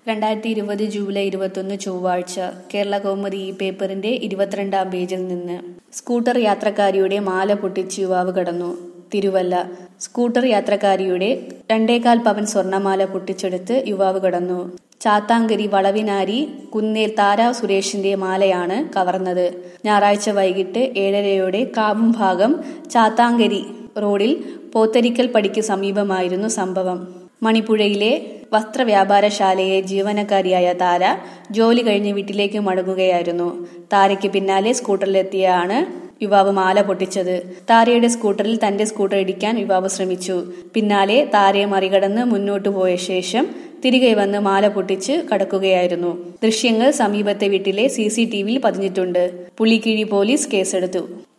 2020 July 21 ചൊവ്വാഴ്ച കേരളകൗമുദി ഈ പേപ്പറിന്റെ 22-ാം പേജിൽ നിന്ന്. സ്കൂട്ടർ യാത്രക്കാരിയുടെ മാല പൊട്ടിച്ച് യുവാവ് കടന്നു. തിരുവല്ല. സ്കൂട്ടർ യാത്രക്കാരിയുടെ 2.25 പവൻ സ്വർണമാല പൊട്ടിച്ചെടുത്ത് യുവാവ് കടന്നു. ചാത്താങ്കരി വളവിനാരി കുന്നേൽ താര സുരേഷിന്റെ മാലയാണ് കവർന്നത്. ഞായറാഴ്ച വൈകിട്ട് 7:30 കാവുംഭാഗം ചാത്താങ്കരി റോഡിൽ പോത്തരിക്കൽ പടിക്ക് സമീപമായിരുന്നു സംഭവം. മണിപ്പുഴയിലെ വസ്ത്രവ്യാപാരശാലയെ ജീവനക്കാരിയായ താര ജോലി കഴിഞ്ഞ് വീട്ടിലേക്ക് മടങ്ങുകയായിരുന്നു. താരയ്ക്ക് പിന്നാലെ സ്കൂട്ടറിലെത്തിയാണ് യുവാവ് മാല പൊട്ടിച്ചത്. താരയുടെ സ്കൂട്ടറിൽ തന്റെ സ്കൂട്ടർ ഇടിക്കാൻ യുവാവ് ശ്രമിച്ചു. പിന്നാലെ താരയെ മറികടന്ന് മുന്നോട്ടു പോയ ശേഷം തിരികെ വന്ന് മാല പൊട്ടിച്ച് കടക്കുകയായിരുന്നു. ദൃശ്യങ്ങൾ സമീപത്തെ വീട്ടിലെ CCTVയിൽ പതിഞ്ഞിട്ടുണ്ട്. പുളിക്കീഴി പോലീസ് കേസെടുത്തു.